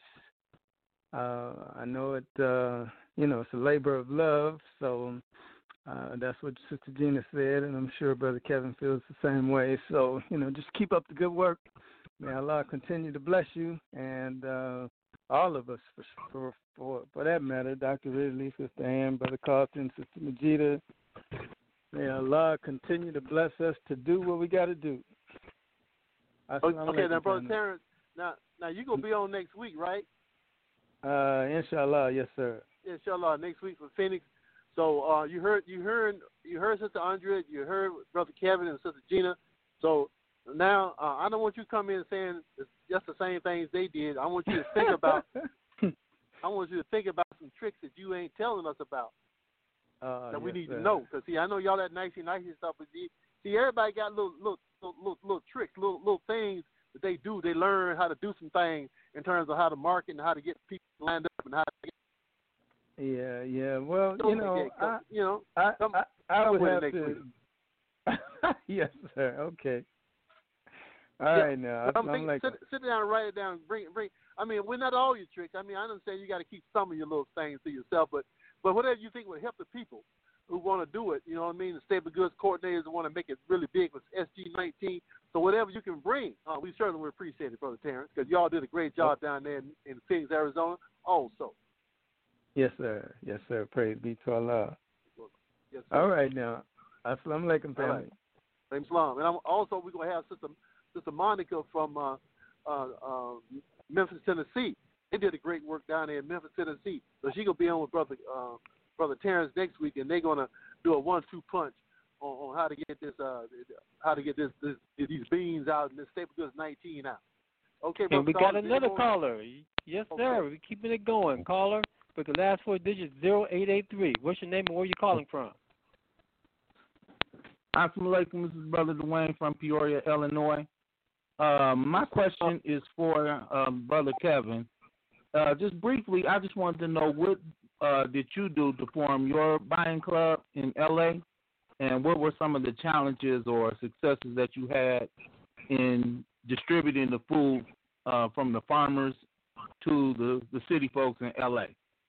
I know it, it's a labor of love. So that's what Sister Gina said, and I'm sure Brother Kevin feels the same way. So, just keep up the good work. May Allah continue to bless you, and all of us, for that matter, Dr. Ridley, Sister Ann, Brother Carlton, Sister Majida. May Allah continue to bless us to do what we got to do. Okay, now, Brother Terrence, now you're going to be on next week, right? Inshallah, yes, sir. Inshallah, next week for Phoenix. So you heard Sister Andrea, you heard Brother Kevin and Sister Gina. So now I don't want you to come in saying it's just the same things they did. I want you to think about. I want you to think about some tricks that you ain't telling us about that we need to know. Because see, I know y'all that nicey stuff, but see, everybody got little tricks, little things that they do. They learn how to do some things in terms of how to market and how to get people lined up and how to get. Yeah. Well, I would have to. Yes, sir. Okay. All right, now. Sit down and write it down. Bring. I mean, we're not all your tricks. I mean, I understand you got to keep some of your little things to yourself, but whatever you think would help the people who want to do it, you know what I mean? The Stable Goods coordinators who want to make it really big with SG19. So whatever you can bring, we certainly would appreciate it, Brother Terrence, because y'all did a great job down there in Phoenix, Arizona also. Yes, sir. Yes, sir. Praise be to Allah. Yes, sir. All right, now. Assalamu alaikum, family. Thanks, Islam. And also, we're going to have Sister Monica from Memphis, Tennessee. They did a great work down there in Memphis, Tennessee. So she gonna be on with brother Terrence next week, and they're gonna do a 1-2 punch on how to get these beans out and this Staple Goods 19 out. Okay, and we got another more? caller. Yes, sir. We're keeping it going. Caller with the last 4 digits 0883. What's your name and where you calling from? Assalamu alaikum. This is Brother Dwayne from Peoria, Illinois. My question is for Brother Kevin. Just briefly, I just wanted to know what did you do to form your buying club in L.A., and what were some of the challenges or successes that you had in distributing the food from the farmers to the city folks in L.A.?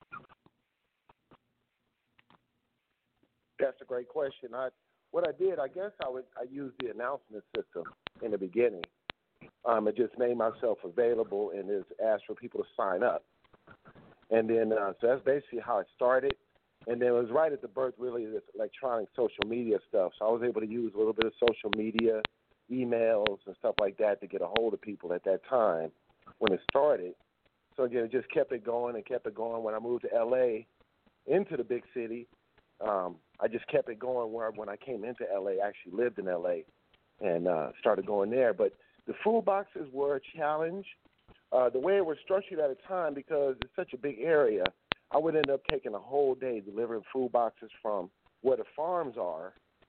That's a great question. What I did, I guess I used the announcement system in the beginning. It just made myself available and just asked for people to sign up. And then, so that's basically how it started. And then it was right at the birth, really, of this electronic social media stuff. So I was able to use a little bit of social media, emails, and stuff like that to get a hold of people at that time when it started. So again, it just kept it going and kept it going. When I moved to L.A., into the big city, I just kept it going when I came into L.A., I actually lived in L.A. and started going there. But the food boxes were a challenge. The way it was structured at a time, because it's such a big area, I would end up taking a whole day delivering food boxes from where the farms are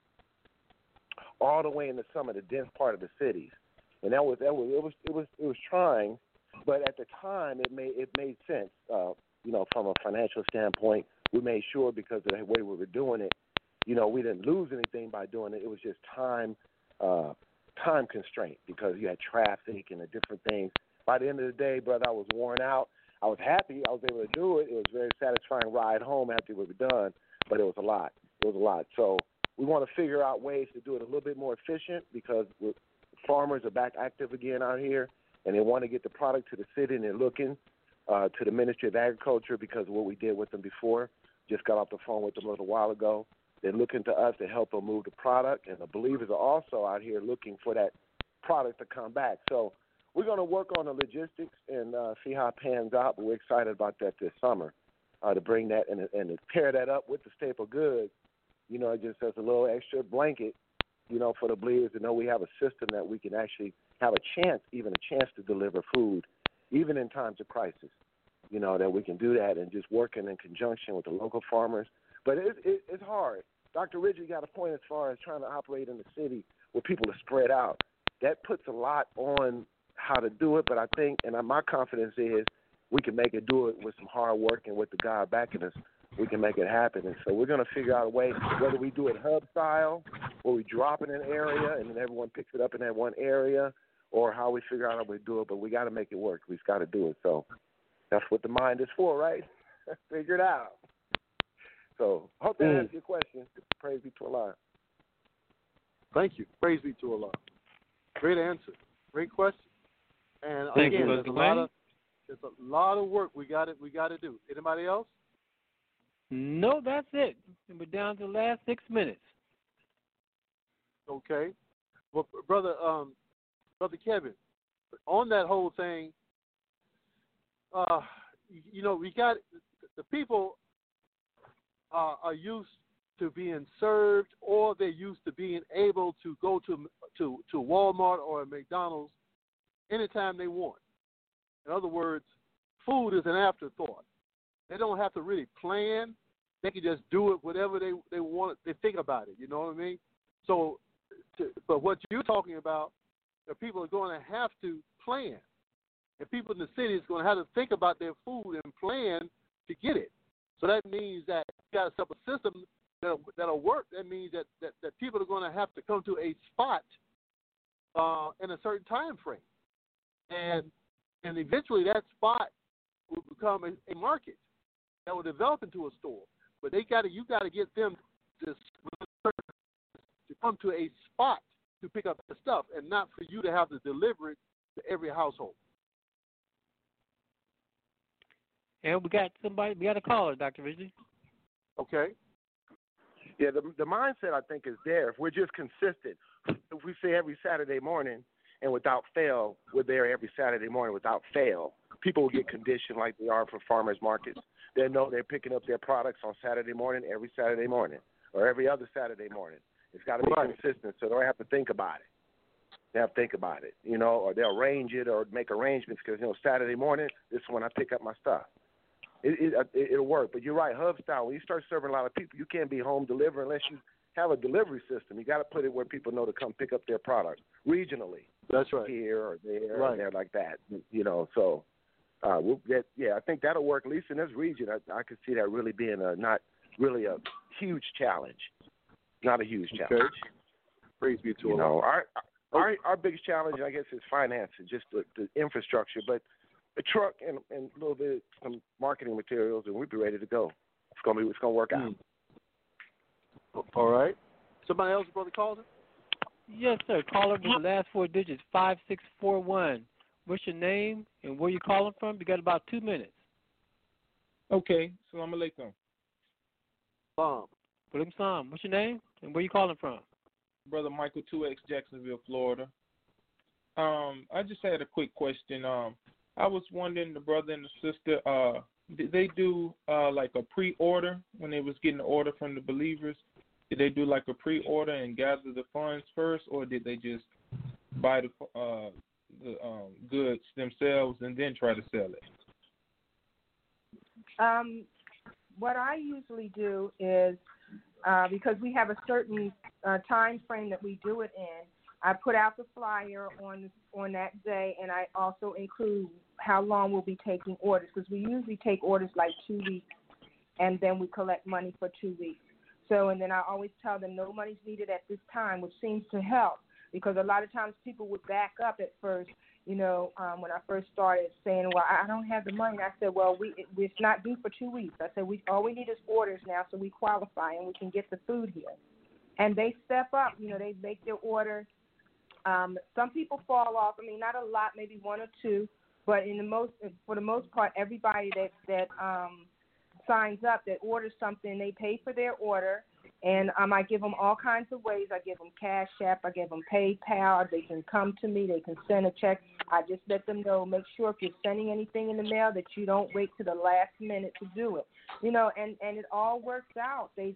all the way into some of the dense part of the cities. And it was trying, but at the time it made sense. From a financial standpoint, we made sure, because of the way we were doing it, we didn't lose anything by doing it. It was just time constraint, because you had traffic and the different things. By the end of the day, brother, I was worn out. I was happy I was able to do it. It was a very satisfying ride home after we were done, but it was a lot. So we want to figure out ways to do it a little bit more efficient, because farmers are back active again out here, and they want to get the product to the city, and they're looking to the Ministry of Agriculture because of what we did with them before. Just got off the phone with them a little while ago. They're looking to us to help them move the product, and the believers are also out here looking for that product to come back. So we're going to work on the logistics and see how it pans out, but we're excited about that this summer to bring that and to pair that up with the staple goods, just as a little extra blanket, for the believers to know we have a system that we can actually have a chance to deliver food, even in times of crisis, that we can do that, and just working in conjunction with the local farmers. But it's hard. Dr. Ridgely got a point as far as trying to operate in the city where people are spread out. That puts a lot on how to do it, but I think, and my confidence is, we can make it do it with some hard work, and with the God backing us, we can make it happen. And so we're going to figure out a way, whether we do it hub style, where we drop it in an area and then everyone picks it up in that one area, or how we figure out how we do it, but we got to make it work. We've got to do it. So that's what the mind is for, right? Figure it out. So I hope that answers your question. Praise be to Allah. There's Great answer. Great question. And Thank again, you, there's a lot of work we got to do. Anybody else? No, that's it. We're down to the last 6 minutes. Okay. Well, brother Kevin, on that whole thing, we got the people are used to being served, or they're used to being able to go to Walmart or McDonald's anytime they want. In other words, food is an afterthought. They don't have to really plan. They can just do it whatever they want. They think about it. You know what I mean? So, but what you're talking about, the people are going to have to plan. And people in the city is going to have to think about their food and plan to get it. So that means that you got to set up a system that'll work. That means that people are going to have to come to a spot in a certain time frame, and eventually that spot will become a market that will develop into a store. But you got to get them to come to a spot to pick up the stuff, and not for you to have to deliver it to every household. And we got a caller, Dr. Ridgely. Okay. Yeah, the mindset, I think, is there. If we're just consistent, if we say every Saturday morning and without fail, we're there every Saturday morning without fail, people will get conditioned like they are for farmers markets. They know they're picking up their products on Saturday morning, every Saturday morning, or every other Saturday morning. It's got to be consistent, so they don't have to think about it. They have to think about it, or they'll arrange it or make arrangements because, Saturday morning, this is when I pick up my stuff. It'll work. But you're right, hub style, when you start serving a lot of people, you can't be home delivery unless you have a delivery system. You got to put it where people know to come pick up their product regionally. That's right. Here or there or there like that, So, I think that'll work, at least in this region. I could see that really being not really a huge challenge. Not a huge challenge. Okay. Praise be to Allah. Our biggest challenge, I guess, is financing, just the infrastructure. But a truck and a little bit some marketing materials, and we'll be ready to go. It's gonna work out. All right. Somebody else, Brother Carlton? Yes, sir. Caller with the last 4 digits, 5641. What's your name and where you calling from? You got about 2 minutes. Okay. Salam alaikum. Walaikum salam. What's your name and where you calling from? Brother Michael 2X, Jacksonville, Florida. I just had a quick question. I was wondering, the brother and the sister, did they do like a pre-order when they was getting the order from the believers? Did they do like a pre-order and gather the funds first, or did they just buy the goods themselves and then try to sell it? What I usually do is, because we have a certain time frame that we do it in, I put out the flyer on that day, and I also include how long we'll be taking orders, because we usually take orders like 2 weeks, and then we collect money for 2 weeks. So, and then I always tell them no money's needed at this time, which seems to help, because a lot of times people would back up at first. When I first started saying, well, I don't have the money. I said, well, it's not due for 2 weeks. I said, all we need is orders now so we qualify and we can get the food here. And they step up. They make their order. Some people fall off. I mean, not a lot, maybe 1 or 2, but for the most part, everybody that signs up, that orders something, they pay for their order. And I give them all kinds of ways. I give them Cash App. I give them PayPal. They can come to me. They can send a check. I just let them know, make sure if you're sending anything in the mail that you don't wait to the last minute to do it. And it all works out. They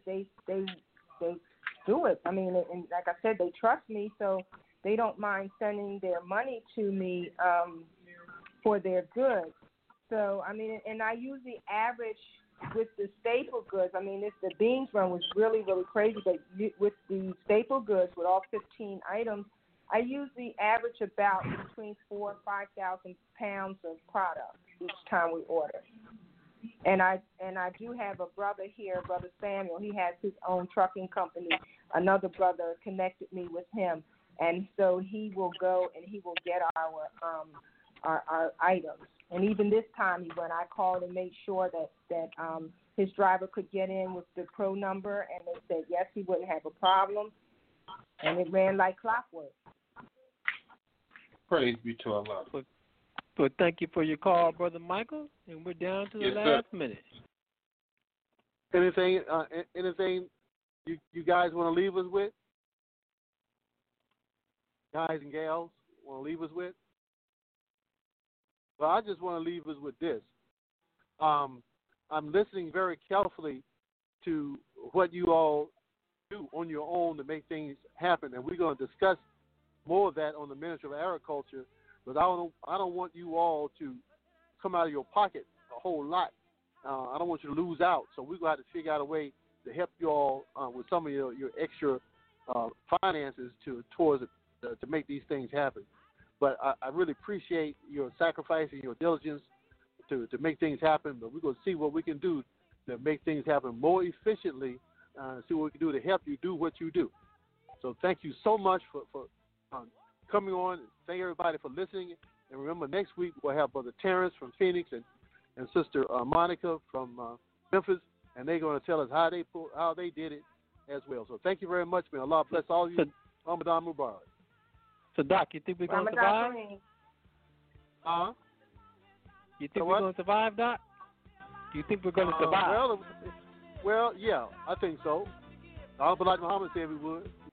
do it. I mean, and like I said, they trust me, so they don't mind sending their money to me for their goods. So, I mean, and I usually average with the staple goods. I mean, the beans run was really, really crazy, but with the staple goods, with all 15 items, I usually average about between 4,000 and 5,000 pounds of product each time we order. And I do have a brother here, Brother Samuel. He has his own trucking company. Another brother connected me with him, and so he will go and he will get our items. And even this time, when I called and made sure that his driver could get in with the pro number, and they said yes, he wouldn't have a problem, and it ran like clockwork. Praise be to Allah. But thank you for your call, Brother Michael, and we're down to the last minute. Anything you guys want to leave us with? Guys and gals want to leave us with? Well, I just want to leave us with this. I'm listening very carefully to what you all do on your own to make things happen, and we're going to discuss more of that on the Ministry of Agriculture. But I don't want you all to come out of your pocket a whole lot. I don't want you to lose out. So we're going to have to figure out a way to help you all with some of your extra finances to make these things happen. But I really appreciate your sacrifice and your diligence to make things happen. But we're going to see what we can do to make things happen more efficiently, see what we can do to help you do what you do. So thank you so much for coming on. Thank everybody for listening. And remember, next week we'll have Brother Terrence from Phoenix and Sister Monica from Memphis, and they're going to tell us how they did it as well. So thank you very much, man. Allah bless all of you. Ramadan Mubarak. So, Doc, you think we're going to survive? You think we're going to survive, Doc? Do you think we're going to survive? Well, yeah, I think so. Like Muhammad said we would.